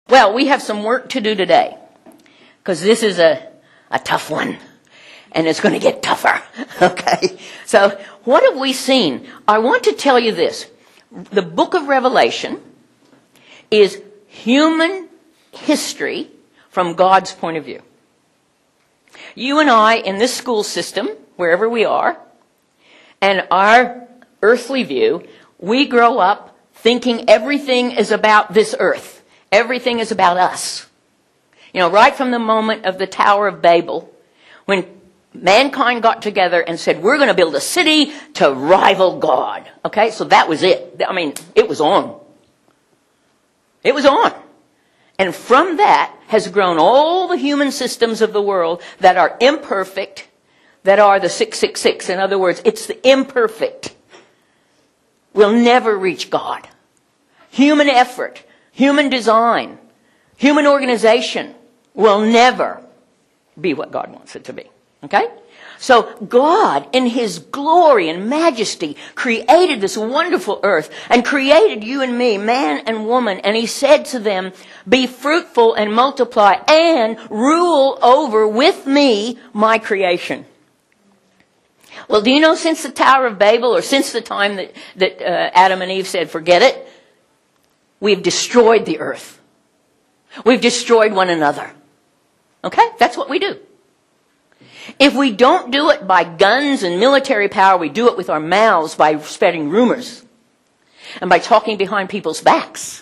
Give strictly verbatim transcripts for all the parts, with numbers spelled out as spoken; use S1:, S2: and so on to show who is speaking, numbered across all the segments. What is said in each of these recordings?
S1: Well, we have some work to do today, because this is a, a tough one, and it's going to get tougher, okay? So, what have we seen? I want to tell you this. The book of Revelation is human history from God's point of view. You and I, in this school system, wherever we are, and our earthly view, we grow up thinking everything is about this earth. Everything is about us. You know, right from the moment of the Tower of Babel, when mankind got together and said, we're going to build a city to rival God. Okay, so that was it. I mean, it was on. It was on. And from that has grown all the human systems of the world that are imperfect, that are the six six six. In other words, it's the imperfect. We'll never reach God. Human effort, human design, human organization will never be what God wants it to be. Okay? So God, in His glory and majesty, created this wonderful earth and created you and me, man and woman, and He said to them, be fruitful and multiply and rule over with me my creation. Well, do you know, since the Tower of Babel, or since the time that, that uh, Adam and Eve said, forget it, we've destroyed the earth. We've destroyed one another. Okay? That's what we do. If we don't do it by guns and military power, we do it with our mouths by spreading rumors and by talking behind people's backs.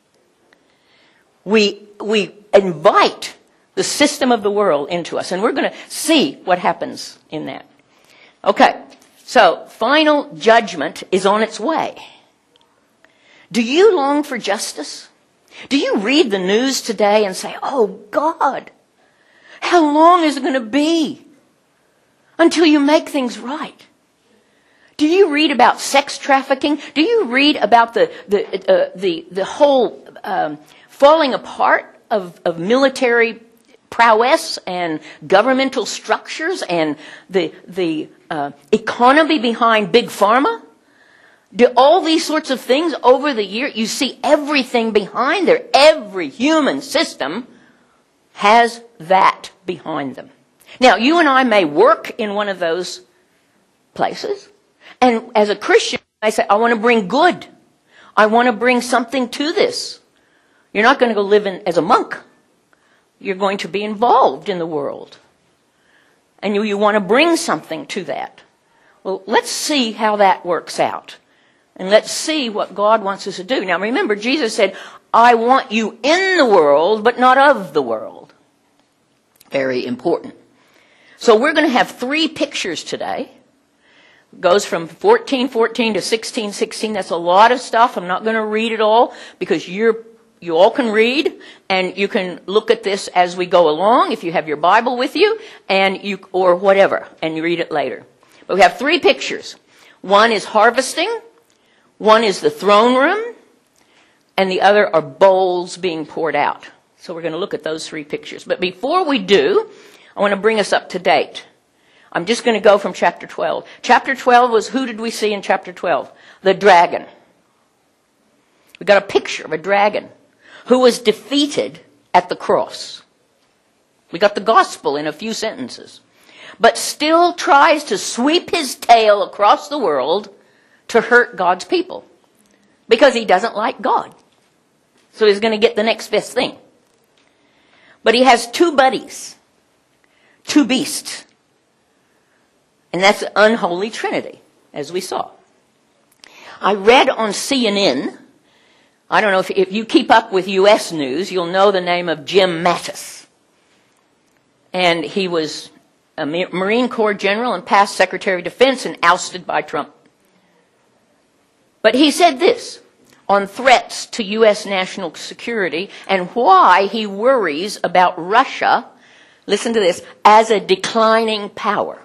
S1: We, we invite the system of the world into us, and we're going to see what happens in that. Okay, so final judgment is on its way. Do you long for justice? Do you read the news today and say, oh God, how long is it going to be until you make things right? Do you read about sex trafficking? Do you read about the the uh, the the whole um, falling apart of, of military prowess and governmental structures and the the uh, economy behind big pharma? Do all these sorts of things over the year, you see everything behind there. Every human system has that behind them. Now, you and I may work in one of those places. And as a Christian, I say, I want to bring good. I want to bring something to this. You're not going to go live in, as a monk. You're going to be involved in the world. And you, you want to bring something to that. Well, let's see how that works out. And let's see what God wants us to do. Now remember, Jesus said, I want you in the world, but not of the world. Very important. So we're going to have three pictures today. It goes from fourteen fourteen to sixteen sixteen. That's a lot of stuff. I'm not going to read it all because you're, you all can read and you can look at this as we go along if you have your Bible with you and you, or whatever, and you read it later. But we have three pictures. One is harvesting. One is the throne room, and the other are bowls being poured out. So we're going to look at those three pictures. But before we do, I want to bring us up to date. I'm just going to go from chapter twelve. Chapter twelve was, who did we see in chapter twelve? The dragon. We got a picture of a dragon who was defeated at the cross. We got the gospel in a few sentences. But still tries to sweep his tail across the world to hurt God's people. Because he doesn't like God. So he's going to get the next best thing. But he has two buddies. Two beasts. And that's the unholy trinity, as we saw. I read on C N N, I don't know if, if you keep up with U S news, you'll know the name of Jim Mattis. And he was a Marine Corps general and past Secretary of Defense and ousted by Trump. But he said this on threats to U S national security and why he worries about Russia, listen to this, as a declining power.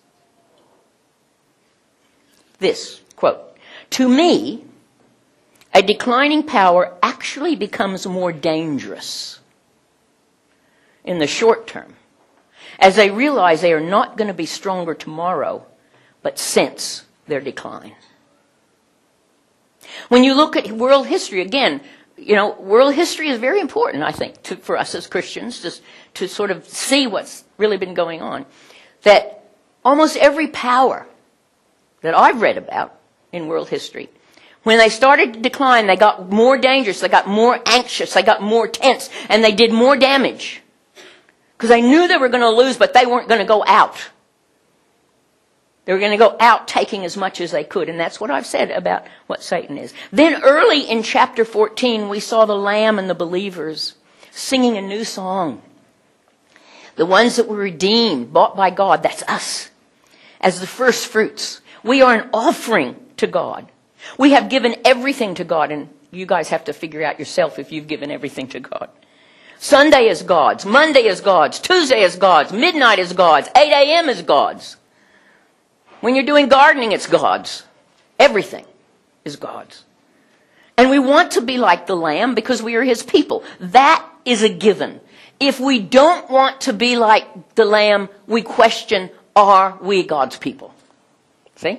S1: This, quote, to me, a declining power actually becomes more dangerous in the short term, as they realize they are not going to be stronger tomorrow, but sense their decline. When you look at world history, again, you know, world history is very important, I think, to, for us as Christians, just to sort of see what's really been going on. That almost every power that I've read about in world history, when they started to decline, they got more dangerous, they got more anxious, they got more tense, and they did more damage. Because they knew they were going to lose, but they weren't going to go out. They were going to go out taking as much as they could. And that's what I've said about what Satan is. Then early in chapter fourteen, we saw the Lamb and the believers singing a new song. The ones that were redeemed, bought by God, that's us, as the first fruits. We are an offering to God. We have given everything to God, and you guys have to figure out yourself if you've given everything to God. Sunday is God's, Monday is God's, Tuesday is God's, midnight is God's, eight a.m. is God's. When you're doing gardening, it's God's. Everything is God's. And we want to be like the Lamb because we are His people. That is a given. If we don't want to be like the Lamb, we question, are we God's people? See?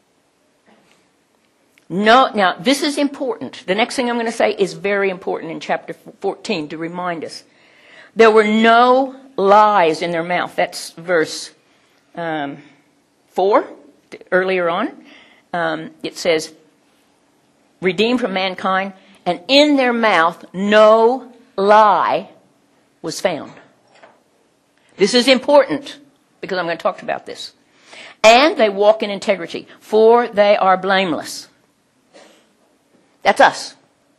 S1: No, now, this is important. The next thing I'm going to say is very important in chapter fourteen to remind us. There were no lies in their mouth. That's verse um, four, earlier on. Um, it says, redeemed from mankind, and in their mouth no lie was found. This is important because I'm going to talk about this. And they walk in integrity, for they are blameless. That's us.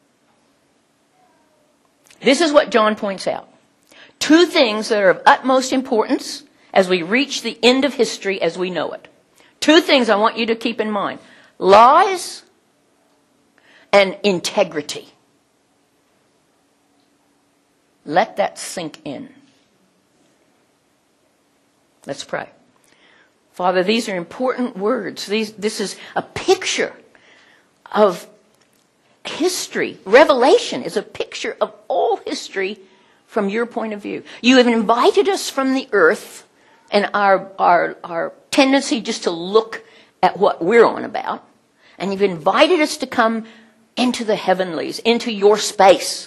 S1: This is what John points out. Two things that are of utmost importance as we reach the end of history as we know it. Two things I want you to keep in mind. Lies and integrity. Let that sink in. Let's pray. Father, these are important words. These, this is a picture of history. Revelation is a picture of all history from your point of view. You have invited us from the earth and our, our, our tendency just to look at what we're on about. And you've invited us to come into the heavenlies, into your space.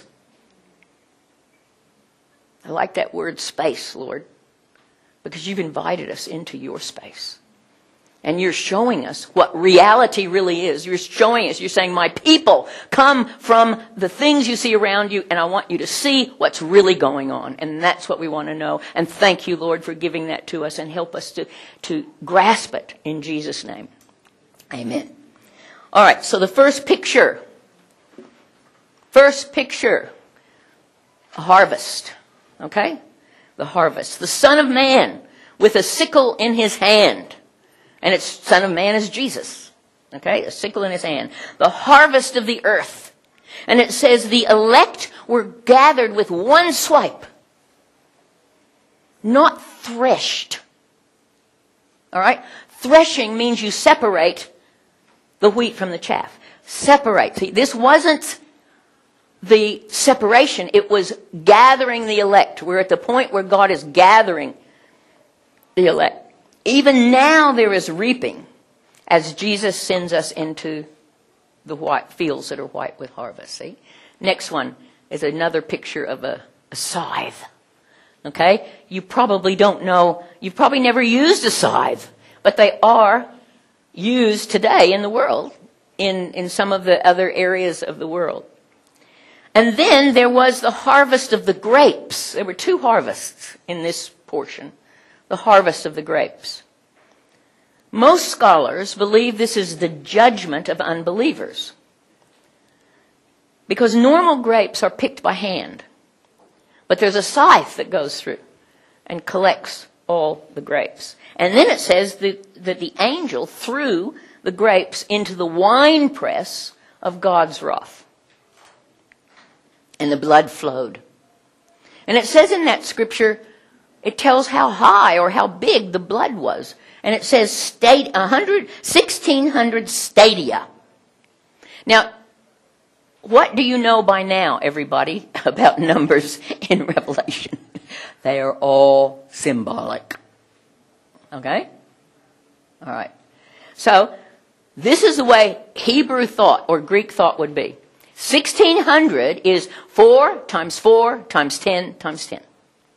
S1: I like that word space, Lord, because you've invited us into your space. And you're showing us what reality really is. You're showing us, you're saying, my people, come from the things you see around you, and I want you to see what's really going on. And that's what we want to know. And thank you, Lord, for giving that to us, and help us to, to grasp it in Jesus' name. Amen. All right, so the first picture. First picture. A harvest. Okay? The harvest. The Son of Man with a sickle in his hand. And its Son of Man is Jesus. Okay? A sickle in his hand. The harvest of the earth. And it says the elect were gathered with one swipe. Not threshed. All right? Threshing means you separate the wheat from the chaff. Separate. See, this wasn't the separation. It was gathering the elect. We're at the point where God is gathering the elect. Even now there is reaping as Jesus sends us into the white fields that are white with harvest. See? Next one is another picture of a, a scythe. Okay? You probably don't know, you've probably never used a scythe, but they are used today in the world, in, in some of the other areas of the world. And then there was the harvest of the grapes. There were two harvests in this portion. The harvest of the grapes. Most scholars believe this is the judgment of unbelievers. Because normal grapes are picked by hand. But there's a scythe that goes through and collects all the grapes. And then it says that, that the angel threw the grapes into the winepress of God's wrath. And the blood flowed. And it says in that scripture, it tells how high or how big the blood was. And it says state, one hundred, sixteen hundred stadia. Now, what do you know by now, everybody, about numbers in Revelation? They are all symbolic. Okay? All right. So, this is the way Hebrew thought or Greek thought would be. sixteen hundred is four times four times ten times ten.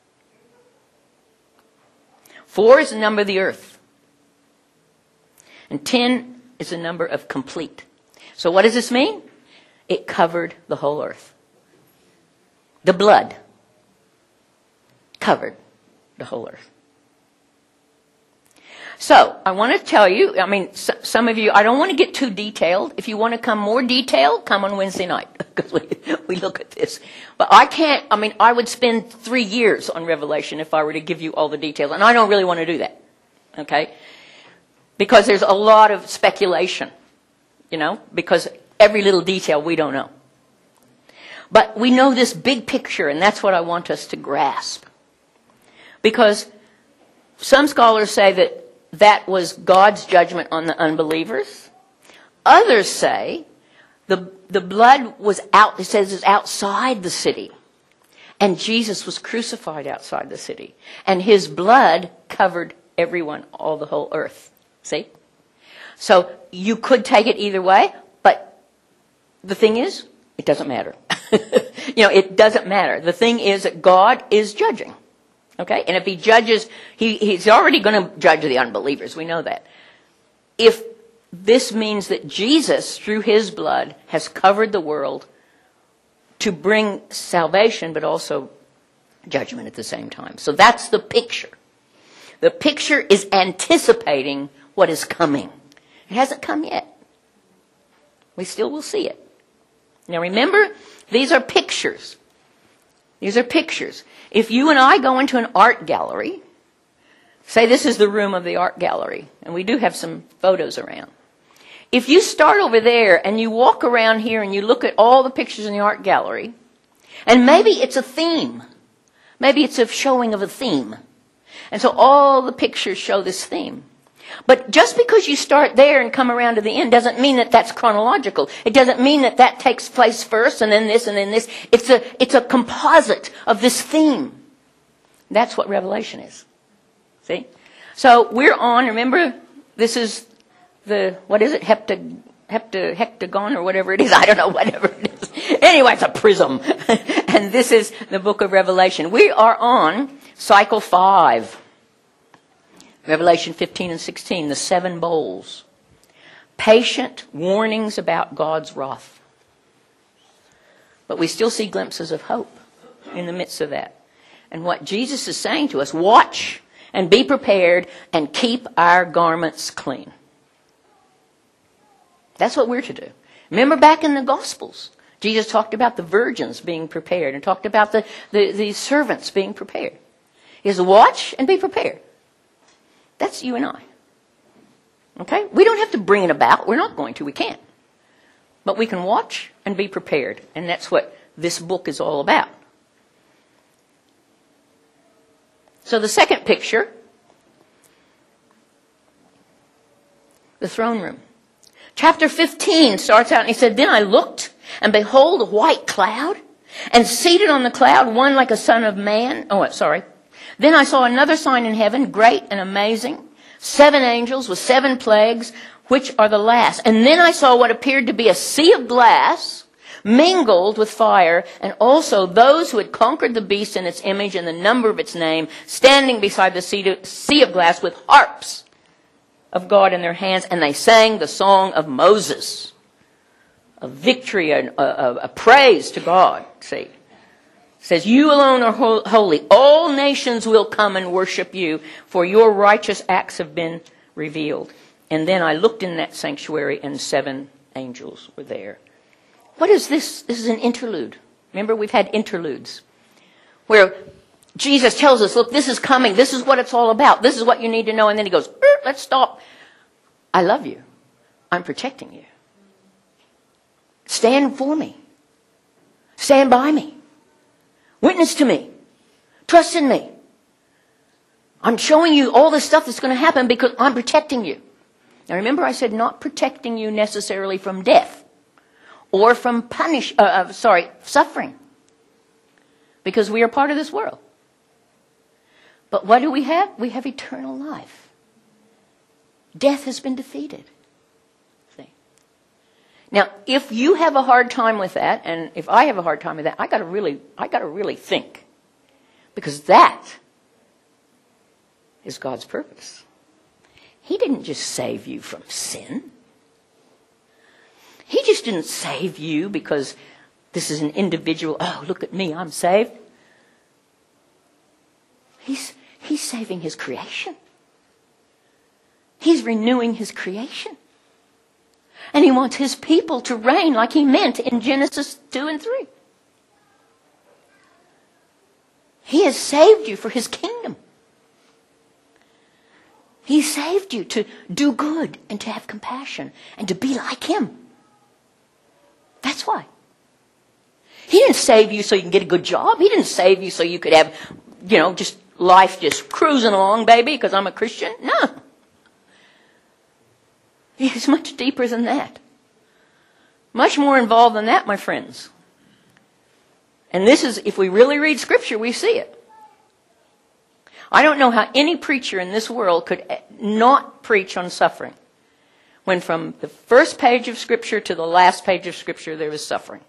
S1: four is the number of the earth. And ten is the number of complete. So what does this mean? It covered the whole earth. The blood covered the whole earth. So, I want to tell you, I mean, s- some of you, I don't want to get too detailed. If you want to come more detailed, come on Wednesday night, because we, we look at this. But I can't, I mean, I would spend three years on Revelation if I were to give you all the details, and I don't really want to do that, okay? Because there's a lot of speculation, you know, because every little detail we don't know. But we know this big picture, and that's what I want us to grasp. Because some scholars say that that was God's judgment on the unbelievers. Others say the, the blood was out, it says it's outside the city. And Jesus was crucified outside the city. And his blood covered everyone, all the whole earth. See? So you could take it either way, but the thing is, it doesn't matter. You know, it doesn't matter. The thing is that God is judging. Okay? And if he judges, he, he's already going to judge the unbelievers. We know that. If this means that Jesus, through his blood, has covered the world to bring salvation, but also judgment at the same time. So that's the picture. The picture is anticipating what is coming. It hasn't come yet. We still will see it. Now remember, these are pictures. These are pictures. If you and I go into an art gallery, say this is the room of the art gallery, and we do have some photos around. If you start over there and you walk around here and you look at all the pictures in the art gallery, and maybe it's a theme. Maybe it's a showing of a theme. And so all the pictures show this theme. But just because you start there and come around to the end doesn't mean that that's chronological. It doesn't mean that that takes place first and then this and then this. It's a, it's a composite of this theme. That's what Revelation is. See? So we're on, remember, this is the, what is it, hepta, hepta, hectagon or whatever it is. I don't know, whatever it is. Anyway, it's a prism. And this is the book of Revelation. We are on cycle five. Revelation fifteen and sixteen, the seven bowls. Patient warnings about God's wrath. But we still see glimpses of hope in the midst of that. And what Jesus is saying to us, watch and be prepared and keep our garments clean. That's what we're to do. Remember back in the Gospels, Jesus talked about the virgins being prepared and talked about the, the, the servants being prepared. He says, watch and be prepared. That's you and I. Okay? We don't have to bring it about. We're not going to. We can't. But we can watch and be prepared. And that's what this book is all about. So the second picture, the throne room. Chapter fifteen starts out and he said, then I looked and behold a white cloud and seated on the cloud one like a son of man. Oh, sorry. Then I saw another sign in heaven, great and amazing, seven angels with seven plagues, which are the last. And then I saw what appeared to be a sea of glass, mingled with fire, and also those who had conquered the beast and its image and the number of its name, standing beside the sea of glass with harps of God in their hands, and they sang the song of Moses, a victory, a, a, a praise to God. See. Says, you alone are holy. All nations will come and worship you, for your righteous acts have been revealed. And then I looked in that sanctuary, and seven angels were there. What is this? This is an interlude. Remember, we've had interludes where Jesus tells us, look, this is coming. This is what it's all about. This is what you need to know. And then he goes, let's stop. I love you. I'm protecting you. Stand for me. Stand by me. Witness to me. Trust in me. I'm showing you all this stuff that's going to happen because I'm protecting you. Now remember I said not protecting you necessarily from death or from punish, uh, uh, sorry, suffering. Because we are part of this world. But what do we have? We have eternal life. Death has been defeated. See? Now, if you have a hard time with that, and if I have a hard time with that, I got to really, I got to really think, because that is God's purpose. He didn't just save you from sin. He just didn't save you because this is an individual. Oh, look at me, I'm saved. He's he's saving his creation. He's renewing his creation. And he wants his people to reign like he meant in Genesis two and three. He has saved you for his kingdom. He saved you to do good and to have compassion and to be like him. That's why. He didn't save you so you can get a good job. He didn't save you so you could have, you know, just life just cruising along, baby, because I'm a Christian. No. He's much deeper than that. Much more involved than that, my friends. And this is, if we really read Scripture, we see it. I don't know how any preacher in this world could not preach on suffering, when from the first page of Scripture to the last page of Scripture there was suffering.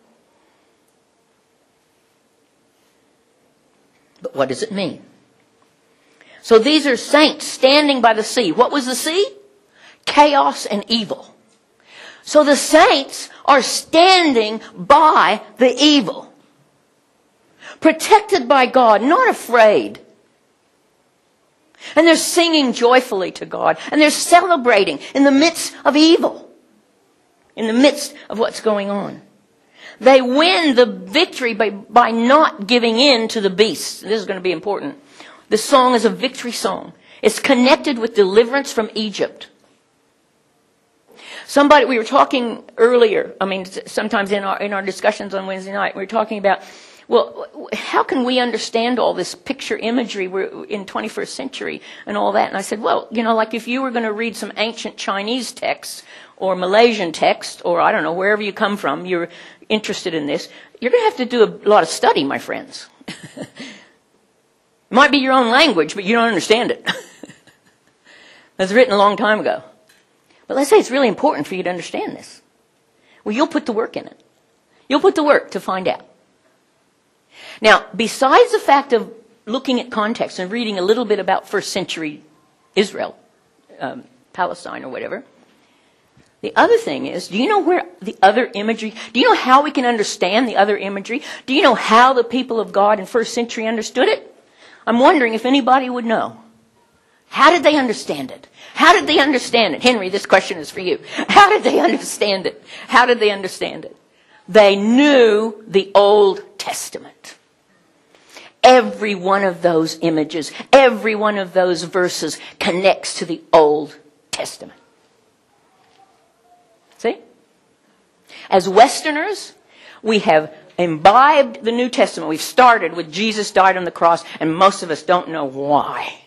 S1: But what does it mean? So these are saints standing by the sea. What was the sea? Chaos and evil. So the saints are standing by the evil, protected by God, not afraid. And they're singing joyfully to God, and they're celebrating in the midst of evil, in the midst of what's going on. They win the victory by, by not giving in to the beast. This is going to be important. The song is a victory song. It's connected with deliverance from Egypt. Somebody, we were talking earlier, I mean, sometimes in our, in our discussions on Wednesday night, we were talking about, well, how can we understand all this picture imagery we're in twenty-first century and all that? And I said, well, you know, like if you were going to read some ancient Chinese text or Malaysian text, or I don't know, wherever you come from, you're interested in this, you're going to have to do a lot of study, my friends. It might be your own language, but you don't understand it. It was written a long time ago. But let's say it's really important for you to understand this. Well, you'll put the work in it. You'll put the work to find out. Now, besides the fact of looking at context and reading a little bit about first century Israel, um, Palestine or whatever, the other thing is, do you know where the other imagery, do you know how we can understand the other imagery? Do you know how the people of God in first century understood it? I'm wondering if anybody would know. How did they understand it? How did they understand it? Henry, this question is for you. How did they understand it? How did they understand it? They knew the Old Testament. Every one of those images, every one of those verses connects to the Old Testament. See? As Westerners, we have imbibed the New Testament. We've started with Jesus died on the cross, and most of us don't know why.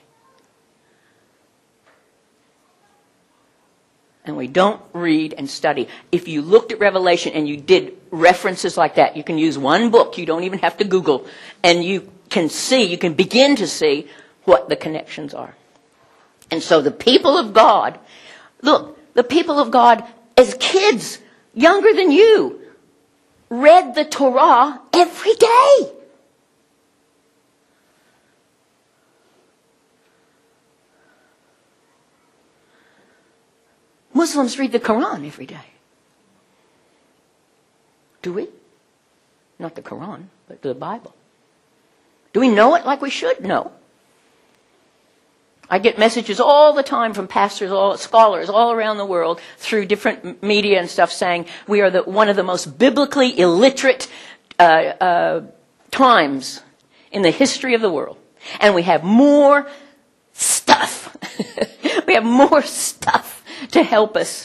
S1: And we don't read and study. If you looked at Revelation and you did references like that, you can use one book. You don't even have to Google. And you can see, you can begin to see what the connections are. And so the people of God, look, the people of God as kids, younger than you, read the Torah every day. Muslims read the Quran every day. Do we? Not the Quran, but the Bible. Do we know it like we should? No. I get messages all the time from pastors, all scholars all around the world through different media and stuff saying we are the, one of the most biblically illiterate uh, uh, times in the history of the world. And we have more stuff. We have more stuff to help us.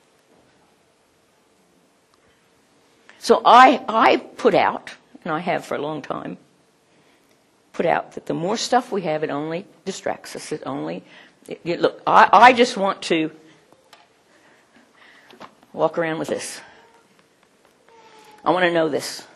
S1: So I, I put out, and I have for a long time, put out that the more stuff we have, it only distracts us. It only, it, it, look, I, I just want to walk around with this. I want to know this.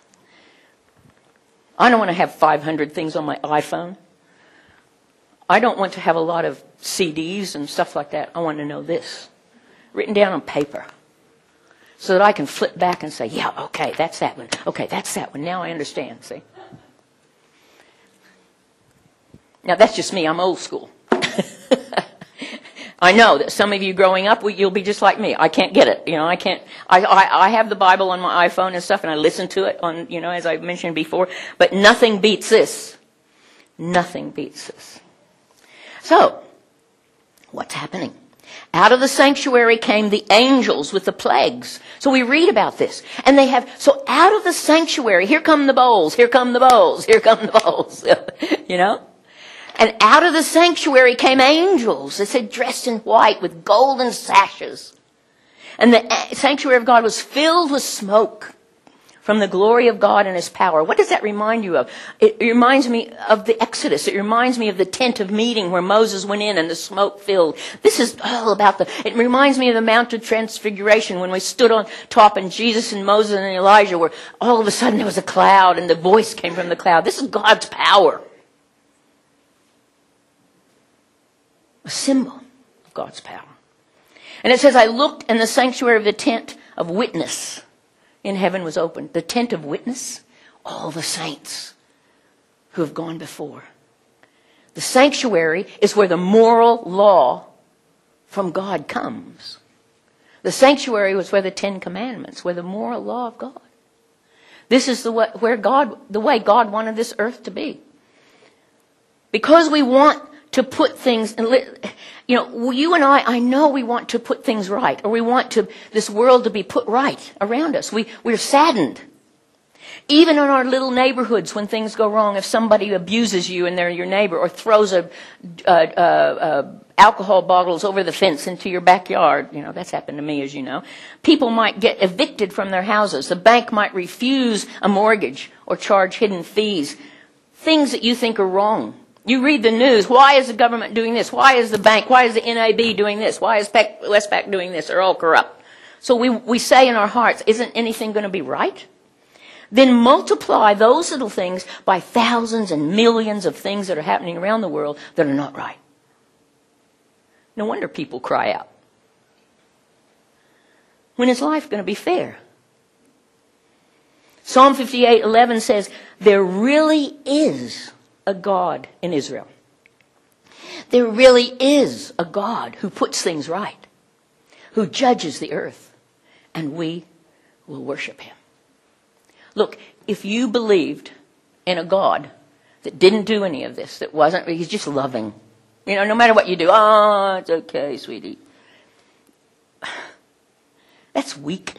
S1: I don't want to have five hundred things on my iPhone. I don't want to have a lot of C Ds and stuff like that. I want to know this, written down on paper. so that I can flip back and say, yeah, okay, that's that one. Okay, that's that one. Now I understand, see? Now, that's just me. I'm old school. I know that some of you growing up, you'll be just like me. I can't get it. You know, I can't. I, I, I have the Bible on my iPhone and stuff, and I listen to it on, you know, as I mentioned before. But nothing beats this. Nothing beats this. So, what's happening? Out of the sanctuary came the angels with the plagues. So we read about this. And they have, so out of the sanctuary, here come the bowls, here come the bowls, here come the bowls. You know? And out of the sanctuary came angels, it said, dressed in white with golden sashes. And the sanctuary of God was filled with smoke from the glory of God and His power. What does that remind you of? It reminds me of the Exodus. It reminds me of the tent of meeting where Moses went in and the smoke filled. This is all about the, it reminds me of the Mount of Transfiguration when we stood on top and Jesus and Moses and Elijah were, all of a sudden there was a cloud and the voice came from the cloud. This is God's power. A symbol of God's power. And it says, I looked and the sanctuary of the tent of witness in heaven was opened. The tent of witness, all the saints who have gone before. The sanctuary is where the moral law from God comes. The sanctuary was where the Ten Commandments, where the moral law of God. This is the way, where God, the way God wanted this earth to be. Because we want to put things, you know, you and I, I know we want to put things right, or we want to this world to be put right around us. We, we're saddened. Even in our little neighborhoods when things go wrong, if somebody abuses you and they're your neighbor, or throws a, uh, uh, uh, alcohol bottles over the fence into your backyard, you know, that's happened to me, as you know. People might get evicted from their houses. The bank might refuse a mortgage or charge hidden fees. Things that you think are wrong. You read the news. Why is the government doing this? Why is the bank? Why is the N A B doing this? Why is Westpac doing this? They're all corrupt. So we, we say in our hearts, isn't anything going to be right? Then multiply those little things by thousands and millions of things that are happening around the world that are not right. No wonder people cry out. When is life going to be fair? Psalm fifty-eight eleven says, there really is a God in Israel. There really is a God who puts things right, who judges the earth, and we will worship Him. Look, if you believed in a God that didn't do any of this, that wasn't, He's just loving. You know, no matter what you do, oh, it's okay, sweetie. That's weak.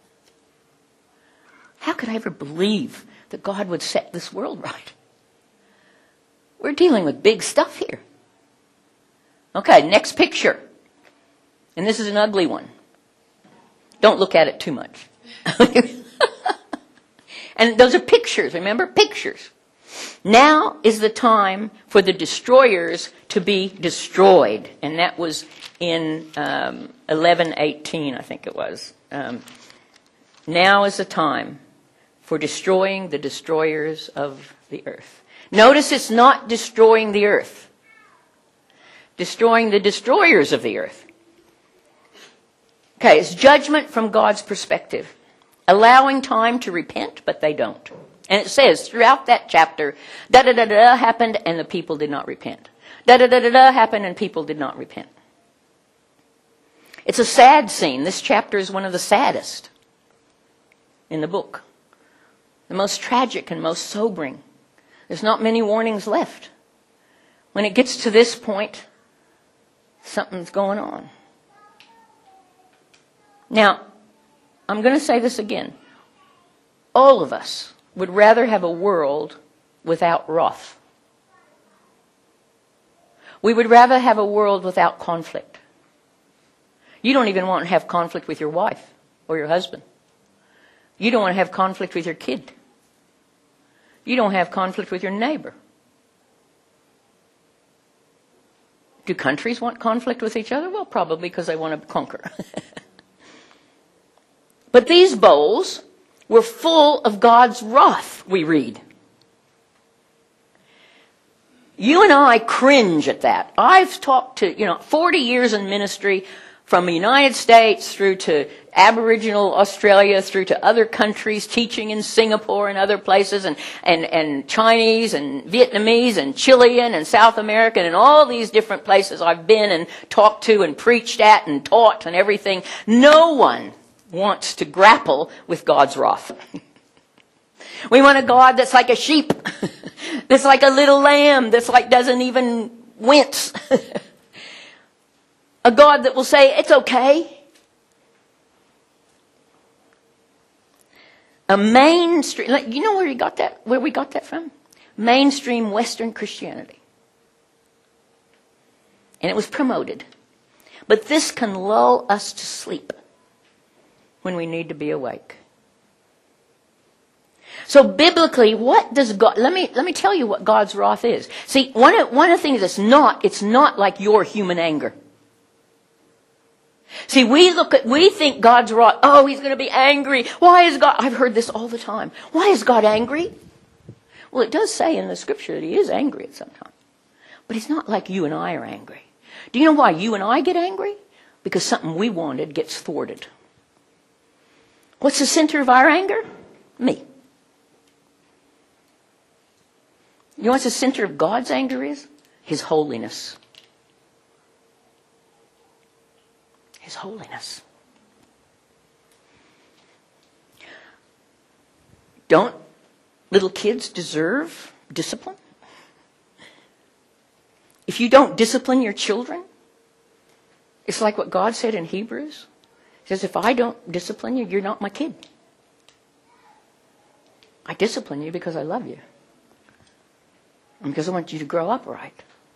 S1: How could I ever believe that God would set this world right? We're dealing with big stuff here. Okay, next picture. And this is an ugly one. Don't look at it too much. And those are pictures, remember? Pictures. Now is the time for the destroyers to be destroyed. And that was in um, eleven eighteen, I think it was. Um, now is the time for destroying the destroyers of the earth. Notice it's not destroying the earth. Destroying the destroyers of the earth. Okay, it's judgment from God's perspective. Allowing time to repent, but they don't. And it says throughout that chapter, da-da-da-da happened and the people did not repent. Da-da-da-da happened and people did not repent. It's a sad scene. This chapter is one of the saddest in the book. The most tragic and most sobering. There's not many warnings left. When it gets to this point, something's going on. Now, I'm going to say this again. All of us would rather have a world without wrath. We would rather have a world without conflict. You don't even want to have conflict with your wife or your husband. You don't want to have conflict with your kid. You don't have conflict with your neighbor. Do countries want conflict with each other? Well, probably because they want to conquer. But these bowls were full of God's wrath, we read. You and I cringe at that. I've talked to, you know, forty years in ministry, from the United States through to Aboriginal Australia through to other countries, teaching in Singapore and other places, and, and, and Chinese and Vietnamese and Chilean and South American and all these different places I've been and talked to and preached at and taught and everything. No one wants to grapple with God's wrath. We want a God that's like a sheep, that's like a little lamb, that's like doesn't even wince. A God that will say, it's okay. A mainstream, you know where he got that, where we got that from? Mainstream Western Christianity. And it was promoted. But this can lull us to sleep when we need to be awake. So biblically, what does God, let me, let me tell you what God's wrath is. See, one of, one of the things it's not, it's not like your human anger. See, we look at, we think God's wrath, oh, he's going to be angry. Why is God, I've heard this all the time. Why is God angry? Well, it does say in the scripture that he is angry at some time. But he's not like you and I are angry. Do you know why you and I get angry? Because something we wanted gets thwarted. What's the center of our anger? Me. You know what the center of God's anger is? His holiness. His holiness. Don't little kids deserve discipline? If you don't discipline your children, it's like what God said in Hebrews. He says, if I don't discipline you, you're not my kid. I discipline you because I love you. And because I want you to grow up right.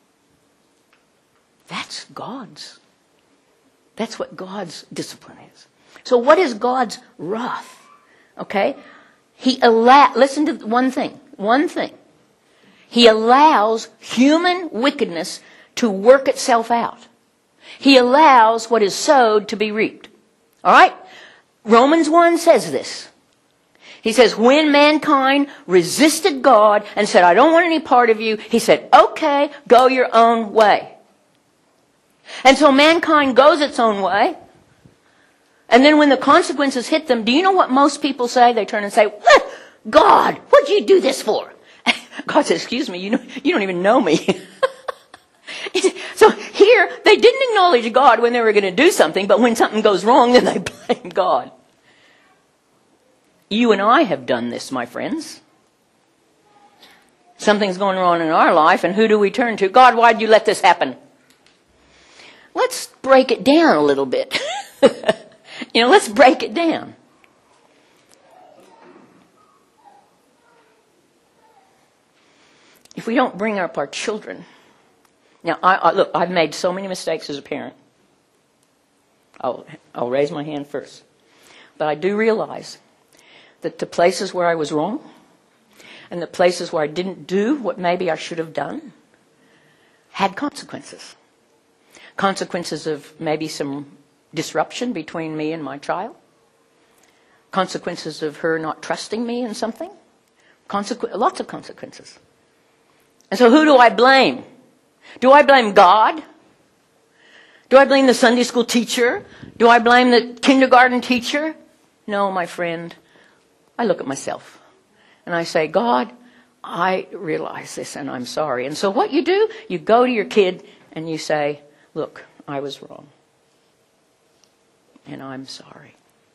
S1: That's God's. That's what God's discipline is. So what is God's wrath? Okay? He allow, listen to one thing. One thing. He allows human wickedness to work itself out. He allows what is sowed to be reaped. All right? Romans one says this. He says, when mankind resisted God and said, I don't want any part of you, he said, okay, go your own way. And so mankind goes its own way. And then when the consequences hit them, do you know what most people say? They turn and say, what? God, what'd you do this for? God says, excuse me, you know, you don't even know me. So here, they didn't acknowledge God when they were going to do something, but when something goes wrong, then they blame God. You and I have done this, my friends. Something's going wrong in our life, and who do we turn to? God, why'd you let this happen? Let's break it down a little bit. You know, let's break it down. If we don't bring up our children. Now, I, I, look, I've made so many mistakes as a parent. I'll, I'll raise my hand first. But I do realize that the places where I was wrong and the places where I didn't do what maybe I should have done had consequences. Consequences of maybe some disruption between me and my child. Consequences of her not trusting me in something. Consequ- lots of consequences. And so who do I blame? Do I blame God? Do I blame the Sunday school teacher? Do I blame the kindergarten teacher? No, my friend. I look at myself and I say, God, I realize this and I'm sorry. And so what you do, you go to your kid and you say, look, I was wrong. And I'm sorry.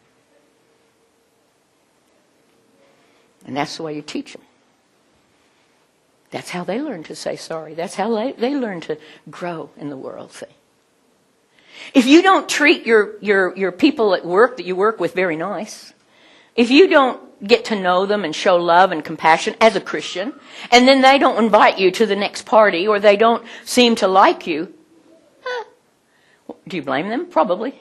S1: And that's the way you teach them. That's how they learn to say sorry. That's how they, they learn to grow in the world, see. If you don't treat your, your, your people at work that you work with very nice, if you don't get to know them and show love and compassion as a Christian, and then they don't invite you to the next party or they don't seem to like you, huh, do you blame them? Probably.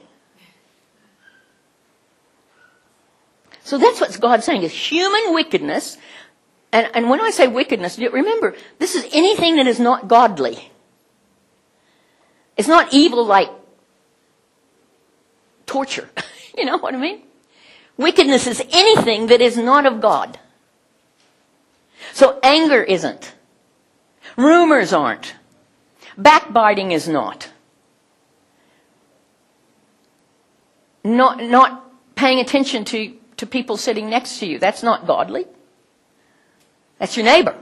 S1: So that's what God's saying is human wickedness. And, and when I say wickedness, remember, this is anything that is not godly. It's not evil like torture. You know what I mean? Wickedness is anything that is not of God. So anger isn't. Rumors aren't. Backbiting is not. Not, not paying attention to, to people sitting next to you. That's not godly. That's your neighbor.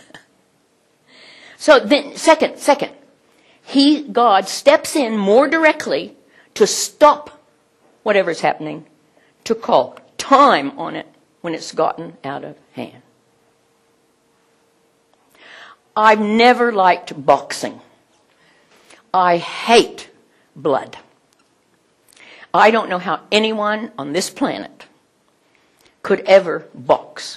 S1: So then, second, second, he, God, steps in more directly to stop whatever's happening, to call time on it when it's gotten out of hand. I've never liked boxing. I hate blood. I don't know how anyone on this planet could ever box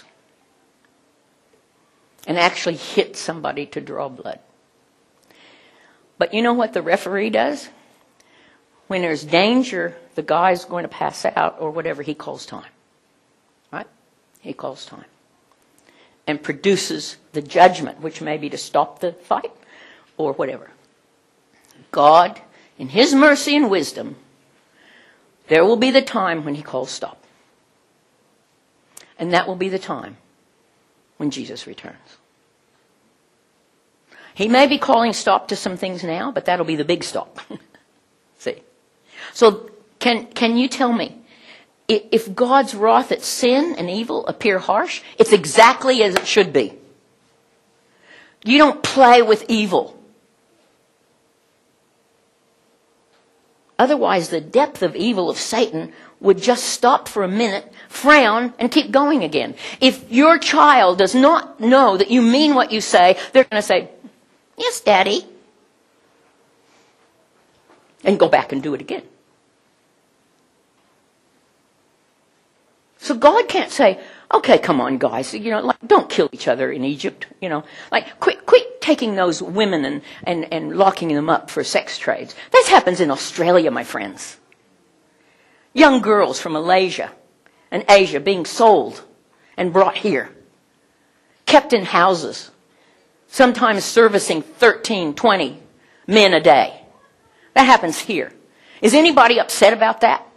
S1: and actually hit somebody to draw blood. But you know what the referee does? When there's danger, the guy's going to pass out or whatever, he calls time. Right? He calls time. And produces the judgment, which may be to stop the fight or whatever. God, in his mercy and wisdom, there will be the time when he calls stop. And that will be the time when Jesus returns. He may be calling stop to some things now, but that'll be the big stop. See? So can, can you tell me, if God's wrath at sin and evil appear harsh, it's exactly as it should be. You don't play with evil. Otherwise, the depth of evil of Satan would just stop for a minute, frown, and keep going again. If your child does not know that you mean what you say, they're going to say, "Yes, Daddy," and go back and do it again. So God can't say, "Okay, come on, guys, you know, like, don't kill each other in Egypt, you know, like, quit, quit taking those women and, and, and locking them up for sex trades." This happens in Australia, my friends. Young girls from Malaysia and Asia being sold and brought here, kept in houses, sometimes servicing thirteen, twenty men a day. That happens here. Is anybody upset about that?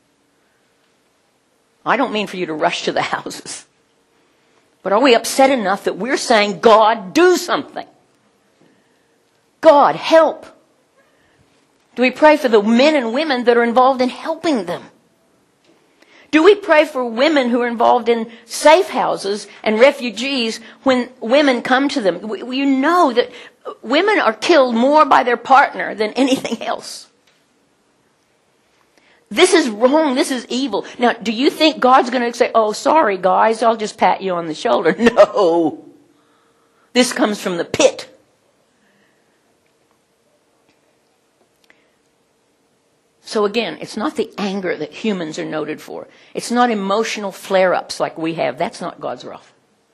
S1: I don't mean for you to rush to the houses. But are we upset enough that we're saying, "God, do something"? God, help. Do we pray for the men and women that are involved in helping them? Do we pray for women who are involved in safe houses and refugees when women come to them? You know that women are killed more by their partner than anything else. This is wrong. This is evil. Now, do you think God's going to say, "Oh, sorry, guys, I'll just pat you on the shoulder"? No. This comes from the pit. So again, it's not the anger that humans are noted for. It's not emotional flare-ups like we have. That's not God's wrath.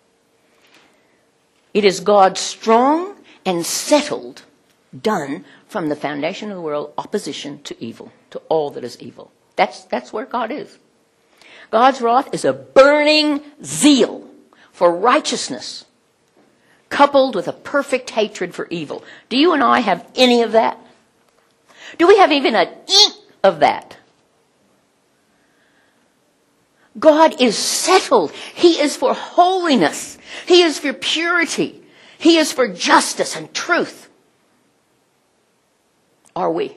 S1: It is God's strong and settled, done from the foundation of the world, opposition to evil, to all that is evil. That's, that's where God is. God's wrath is a burning zeal for righteousness, coupled with a perfect hatred for evil. Do you and I have any of that? Do we have even an eat of that? God is settled. He is for holiness. He is for purity. He is for justice and truth. Are we?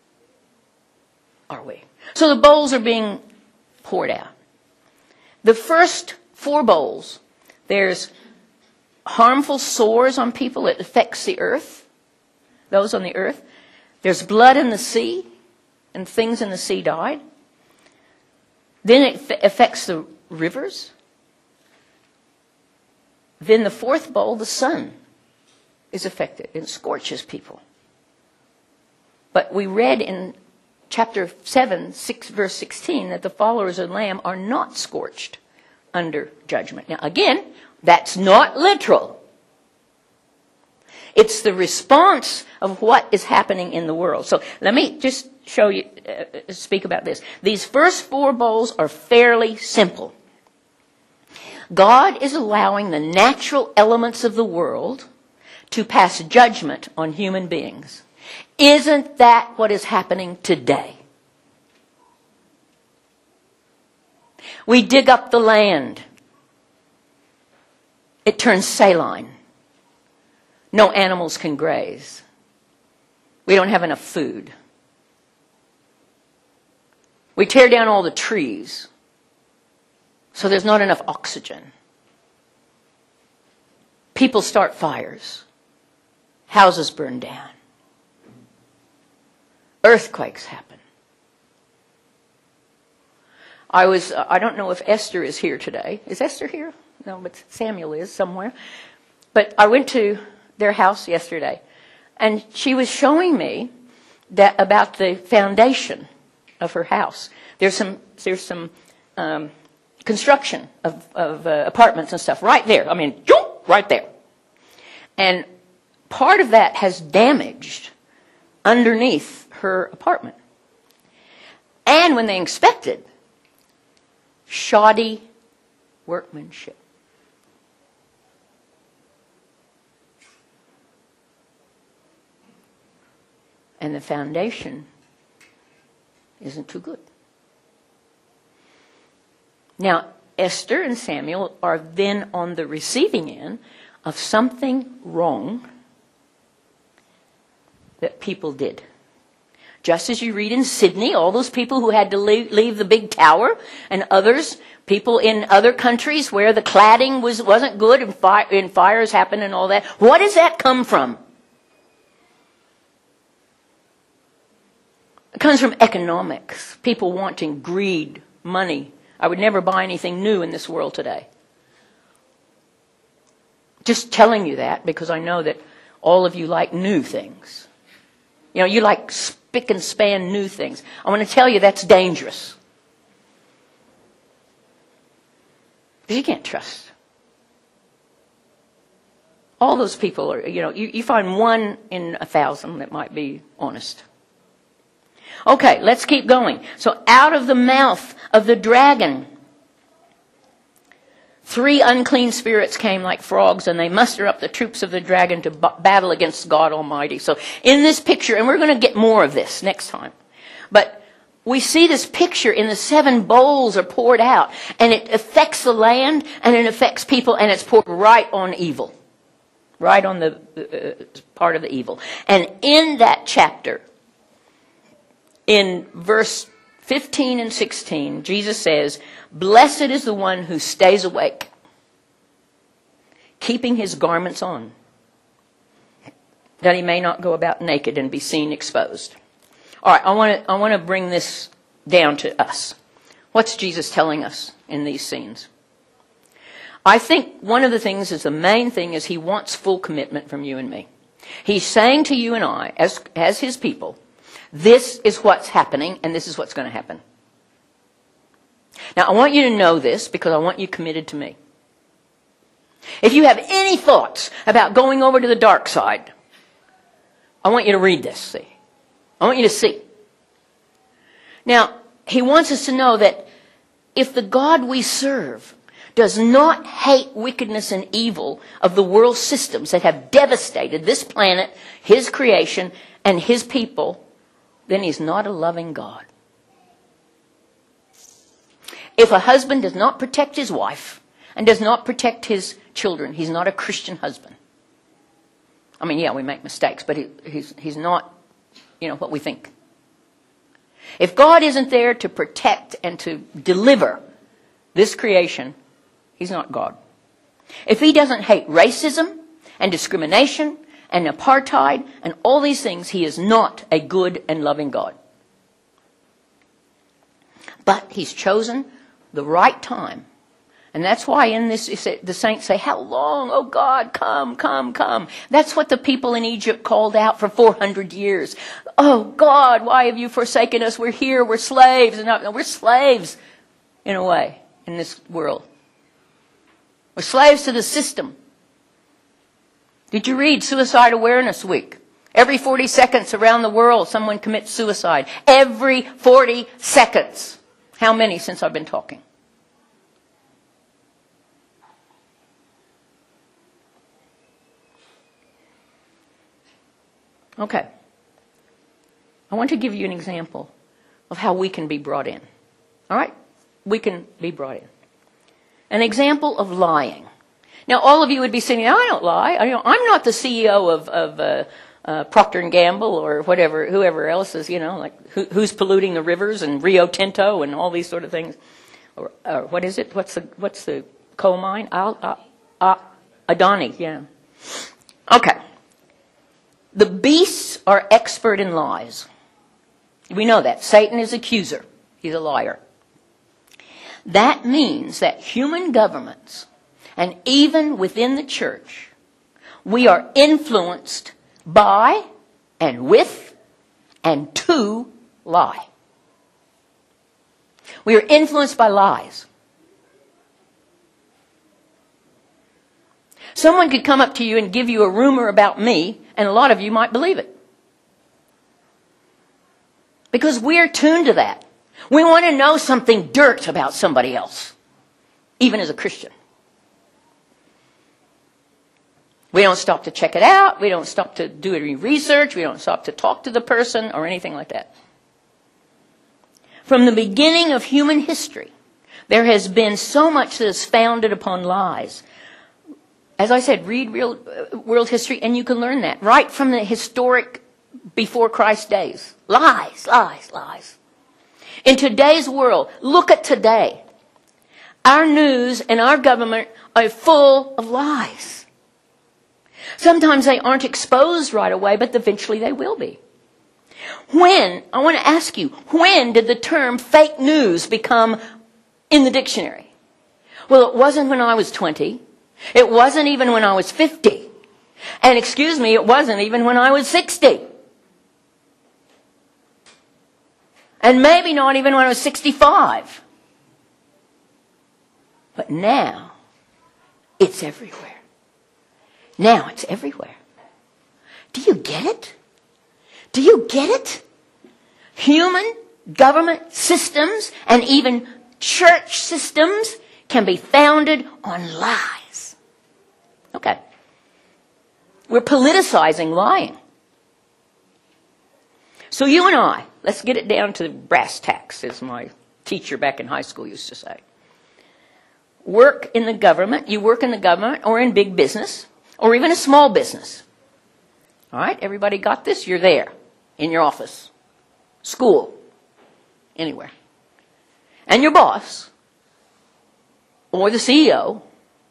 S1: Are we? So the bowls are being poured out. The first four bowls, there's harmful sores on people. It affects the earth, those on the earth. There's blood in the sea, and things in the sea died. Then it affects the rivers. Then the fourth bowl, the sun, is affected. It scorches people. But we read in chapter seven, six, verse sixteen, that the followers of the Lamb are not scorched under judgment. Now again, that's not literal. It's the response of what is happening in the world. So let me just show you, uh, speak about this. These first four bowls are fairly simple. God is allowing the natural elements of the world to pass judgment on human beings. Isn't that what is happening today? We dig up the land. It turns saline. No animals can graze. We don't have enough food. We tear down all the trees, so there's not enough oxygen. People start fires. Houses burn down. Earthquakes happen. I was, I don't know if Esther is here today. Is Esther here? No, but Samuel is somewhere. But I went to their house yesterday, and she was showing me that about the foundation of her house. There's some, there's some um, construction of, of uh, apartments and stuff right there. I mean, right there. And part of that has damaged underneath her apartment. And when they inspected, shoddy workmanship. And the foundation isn't too good. Now, Esther and Samuel are then on the receiving end of something wrong that people did. Just as you read in Sydney, all those people who had to leave, leave the big tower, and others, people in other countries where the cladding was, wasn't good and, fi- and fires happened and all that. What does that come from? It comes from economics. People wanting greed, money. I would never buy anything new in this world today. Just telling you that because I know that all of you like new things. You know, you like spick and span new things. I want to tell you that's dangerous. Because you can't trust. All those people are, you know, you, you find one in a thousand that might be honest. Okay, let's keep going. So out of the mouth of the dragon, three unclean spirits came like frogs, and they muster up the troops of the dragon to b- battle against God Almighty. So in this picture, and we're going to get more of this next time, but we see this picture in the seven bowls are poured out, and it affects the land, and it affects people, and it's poured right on evil. Right on the uh, part of the evil. And in that chapter, in verse fifteen and sixteen, Jesus says, "Blessed is the one who stays awake, keeping his garments on, that he may not go about naked and be seen exposed." All right, I want to I want to bring this down to us. What's Jesus telling us in these scenes? I think one of the things is the main thing is he wants full commitment from you and me. He's saying to you and I, as as his people, this is what's happening, and this is what's going to happen. Now, I want you to know this because I want you committed to me. If you have any thoughts about going over to the dark side, I want you to read this, see. I want you to see. Now, he wants us to know that if the God we serve does not hate wickedness and evil of the world systems that have devastated this planet, his creation, and his people, then he's not a loving God. If a husband does not protect his wife and does not protect his children, he's not a Christian husband. I mean, yeah, we make mistakes, but he, he's, he's not, you know, what we think. If God isn't there to protect and to deliver this creation, he's not God. If he doesn't hate racism and discrimination and apartheid and all these things, he is not a good and loving God. But he's chosen the right time. And that's why in this, the saints say, "How long, oh God, come, come, come." That's what the people in Egypt called out for four hundred years. "Oh God, why have you forsaken us? We're here, we're slaves." And not, we're slaves, in a way, in this world. We're slaves to the system. Did you read Suicide Awareness Week? Every forty seconds around the world, someone commits suicide. Every forty seconds. How many since I've been talking? Okay. I want to give you an example of how we can be brought in. All right? We can be brought in. An example of lying. Now, all of you would be saying, "I don't lie. I, you know, I'm not the C E O of, of uh, uh, Procter and Gamble or whatever, whoever else is, you know, like who, who's polluting the rivers and Rio Tinto and all these sort of things. Or, or what is it? What's the what's the coal mine? Al, uh, uh, Adani, yeah. Okay. The beasts are expert in lies. We know that. Satan is accuser. He's a liar. That means that human governments, and even within the church, we are influenced by and with and to lie. We are influenced by lies. Someone could come up to you and give you a rumor about me, and a lot of you might believe it. Because we're tuned to that. We want to know something dirt about somebody else, even as a Christian. We don't stop to check it out. We don't stop to do any research. We don't stop to talk to the person or anything like that. From the beginning of human history, there has been so much that is founded upon lies. As I said, read real, uh, world history and you can learn that. Right from the historic before Christ days. Lies, lies, lies. In today's world, look at today. Our news and our government are full of lies. Sometimes they aren't exposed right away, but eventually they will be. When, I want to ask you, when did the term fake news become in the dictionary? Well, it wasn't when I was twenty. It wasn't even when I was fifty. And excuse me, it wasn't even when I was sixty. And maybe not even when I was sixty-five. But now, it's everywhere. Now it's everywhere. Do you get it? Do you get it? Human government systems and even church systems can be founded on lies. Okay. We're politicizing lying. So you and I, let's get it down to brass tacks, as my teacher back in high school used to say. Work in the government, you work in the government or in big business or even a small business. All right, everybody got this? You're there in your office, school, anywhere. And your boss or the C E O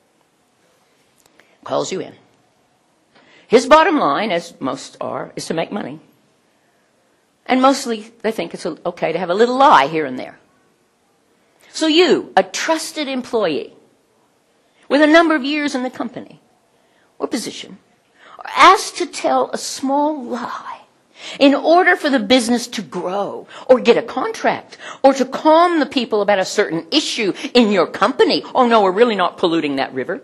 S1: calls you in. His bottom line, as most are, is to make money. And mostly they think it's okay to have a little lie here and there. So you, a trusted employee with a number of years in the company or position, are asked to tell a small lie in order for the business to grow or get a contract or to calm the people about a certain issue in your company. Oh no, we're really not polluting that river.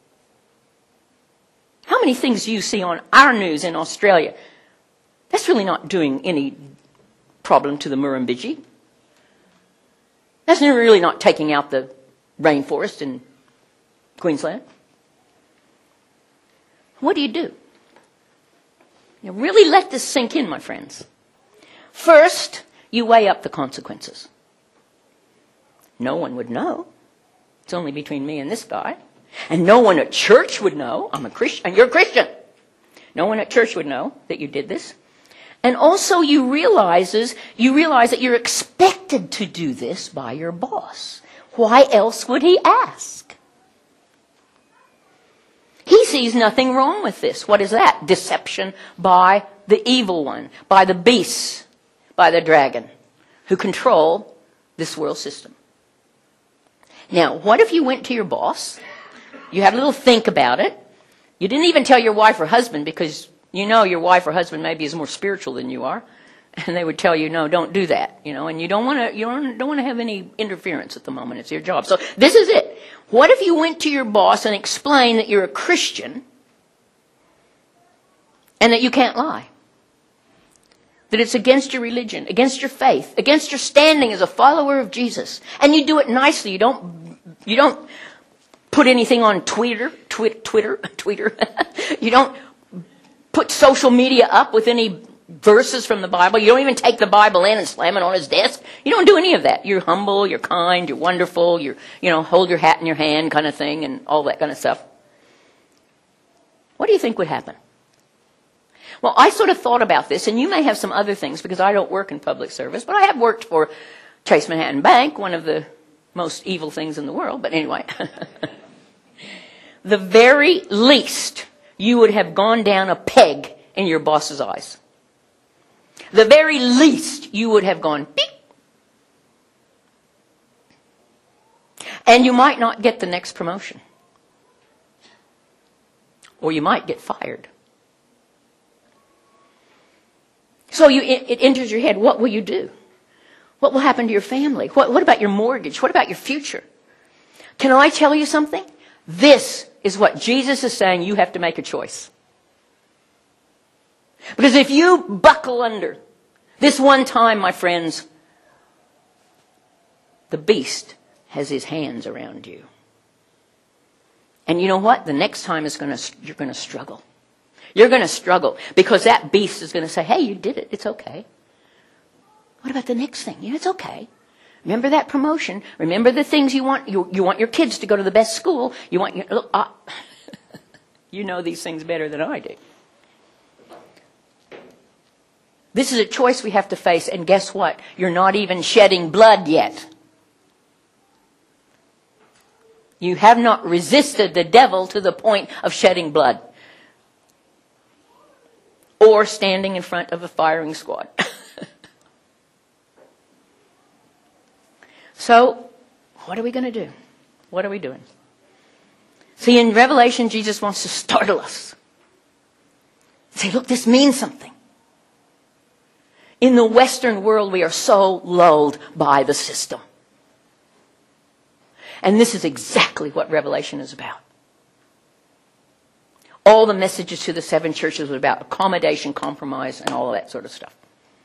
S1: How many things do you see on our news in Australia? That's really not doing any problem to the Murrumbidgee. That's really not taking out the rainforest in Queensland. What do you do? You really let this sink in, my friends. First, you weigh up the consequences. No one would know. It's only between me and this guy. And no one at church would know. I'm a Christian, and you're a Christian. No one at church would know that you did this. And also you realizes, you realize that you're expected to do this by your boss. Why else would he ask? He sees nothing wrong with this. What is that? Deception by the evil one, by the beasts, by the dragon, who control this world system. Now, what if you went to your boss? You had a little think about it. You didn't even tell your wife or husband because you know your wife or husband maybe is more spiritual than you are. And they would tell you, no, don't do that. You know, and you don't want to, you don't, don't want to have any interference at the moment. It's your job. So this is it. What if you went to your boss and explained that you're a Christian and that you can't lie? That it's against your religion, against your faith, against your standing as a follower of Jesus. And you do it nicely. You don't, you don't put anything on Twitter, twi- Twitter, Twitter. You don't put social media up with any verses from the Bible. You don't even take the Bible in and slam it on his desk. You don't do any of that. You're humble, you're kind, you're wonderful, you're, you know, hold your hat in your hand kind of thing and all that kind of stuff. What do you think would happen? Well, I sort of thought about this, and you may have some other things because I don't work in public service, but I have worked for Chase Manhattan Bank, one of the most evil things in the world. But anyway, the very least you would have gone down a peg in your boss's eyes. The very least you would have gone beep. And you might not get the next promotion. Or you might get fired. So you, it, it enters your head, what will you do? What will happen to your family? What, what about your mortgage? What about your future? Can I tell you something? This is what Jesus is saying. You have to make a choice. Because if you buckle under this one time, my friends, the beast has his hands around you. And you know what? The next time is going to, you're going to struggle. You're going to struggle because that beast is going to say, hey, you did it. It's okay. What about the next thing? Yeah, it's okay. Remember that promotion. Remember the things you want. You, you want your kids to go to the best school. You want your, look, uh, you know these things better than I do. This is a choice we have to face. And guess what? You're not even shedding blood yet. You have not resisted the devil to the point of shedding blood. Or standing in front of a firing squad. So, what are we going to do? What are we doing? See, in Revelation, Jesus wants to startle us. Say, look, this means something. In the Western world, we are so lulled by the system. And this is exactly what Revelation is about. All the messages to the seven churches were about accommodation, compromise, and all of that sort of stuff.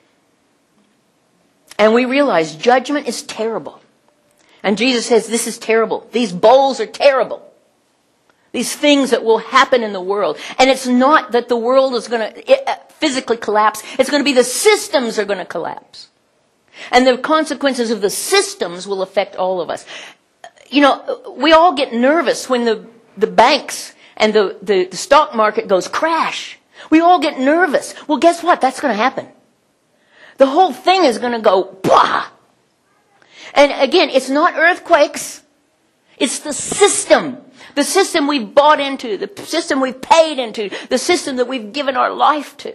S1: And we realize judgment is terrible. And Jesus says this is terrible. These bowls are terrible. These things that will happen in the world. And it's not that the world is going to physically collapse. It's going to be the systems are going to collapse. And the consequences of the systems will affect all of us. You know, we all get nervous when the, the banks and the, the, the stock market goes crash. We all get nervous. Well, guess what? That's going to happen. The whole thing is going to go, blah. And again, it's not earthquakes. It's the system. The system we've bought into. The system we've paid into. The system that we've given our life to.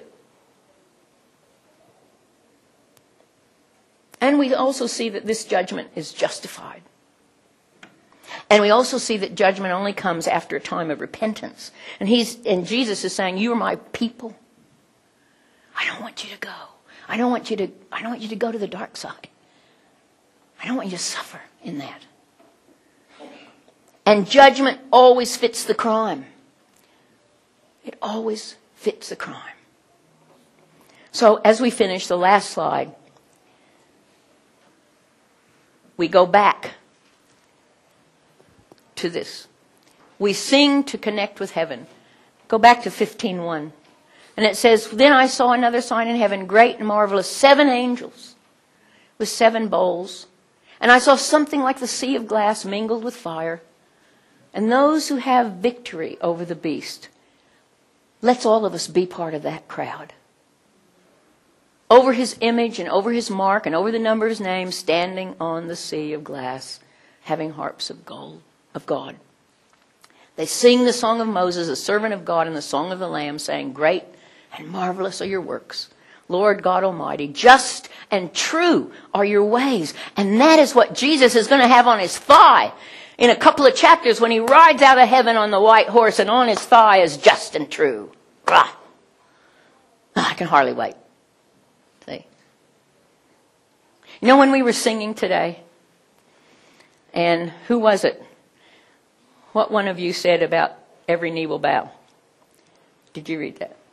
S1: And we also see that this judgment is justified. And we also see that judgment only comes after a time of repentance. And he's and Jesus is saying, you are my people. I don't want you to go. I don't want you to I don't want you to go to the dark side. I don't want you to suffer in that. And judgment always fits the crime. It always fits the crime. So as we finish the last slide, we go back to this. We sing to connect with heaven. Go back to fifteen one. And it says, then I saw another sign in heaven, great and marvelous, seven angels with seven bowls. And I saw something like the sea of glass mingled with fire. And those who have victory over the beast, let's all of us be part of that crowd. Over his image and over his mark and over the number of his name, standing on the sea of glass, having harps of gold, of God. They sing the song of Moses, the servant of God, and the song of the Lamb, saying, great and marvelous are your works, Lord God Almighty. Just and true are your ways. And that is what Jesus is going to have on his thigh in a couple of chapters when he rides out of heaven on the white horse, and on his thigh is just and true. Ah, I can hardly wait. See? You know when we were singing today, and who was it? What one of you said about every knee will bow? Did you read that?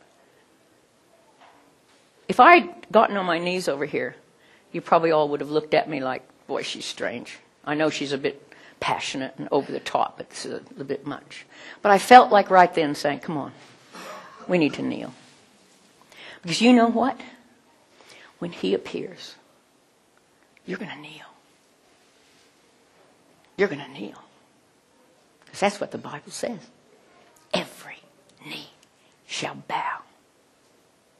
S1: If I had gotten on my knees over here, you probably all would have looked at me like, boy, she's strange. I know she's a bit passionate and over the top, but this is a little bit much. But I felt like right then saying, come on, we need to kneel. Because you know what? When he appears, you're going to kneel. You're going to kneel. Because that's what the Bible says. Every knee shall bow.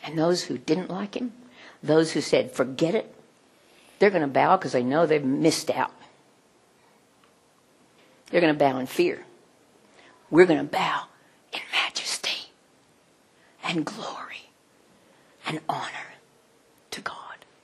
S1: And those who didn't like him, those who said, forget it, they're going to bow because they know they've missed out. They're going to bow in fear. We're going to bow in majesty and glory and honor to God.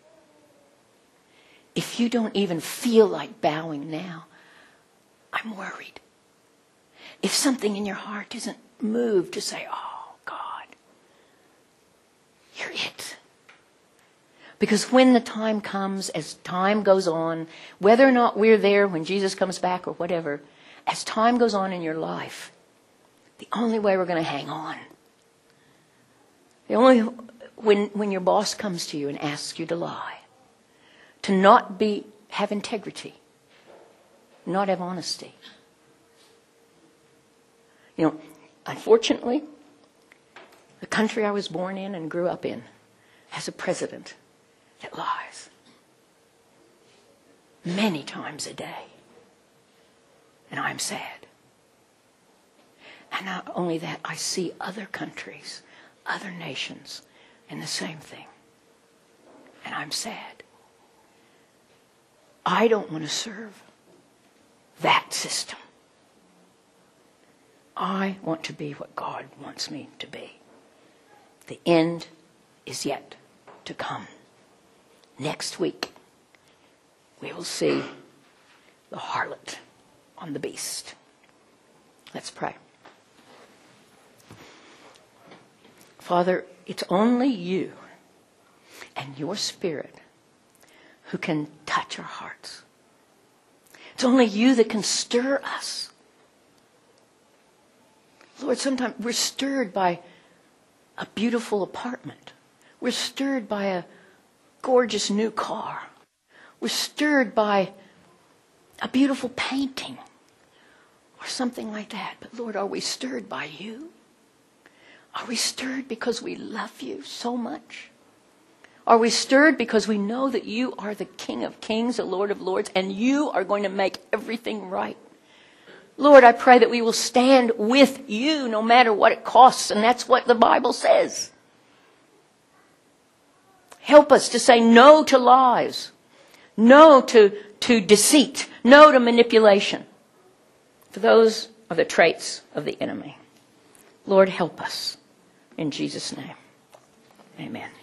S1: If you don't even feel like bowing now, I'm worried. If something in your heart isn't moved to say, oh, God, you're it. Because when the time comes, as time goes on, whether or not we're there when Jesus comes back or whatever, as time goes on in your life, the only way we're going to hang on, the only when when your boss comes to you and asks you to lie, to not be have integrity, not have honesty. You know, unfortunately, the country I was born in and grew up in has a president that lies many times a day. And I'm sad. And not only that, I see other countries, other nations, and the same thing. And I'm sad. I don't want to serve that system. I want to be what God wants me to be. The end is yet to come. Next week, we will see the harlot on the beast. Let's pray. Father, it's only you and your Spirit who can touch our hearts. It's only you that can stir us. Lord, sometimes we're stirred by a beautiful apartment. We're stirred by a gorgeous new car. We're stirred by a beautiful painting or something like that. But Lord, are we stirred by you? Are we stirred because we love you so much? Are we stirred because we know that you are the King of Kings, the Lord of Lords, and you are going to make everything right? Lord, I pray that we will stand with you no matter what it costs, and that's what the Bible says. Help us to say no to lies, no to, to deceit, no to manipulation. For those are the traits of the enemy. Lord, help us. In Jesus' name, amen.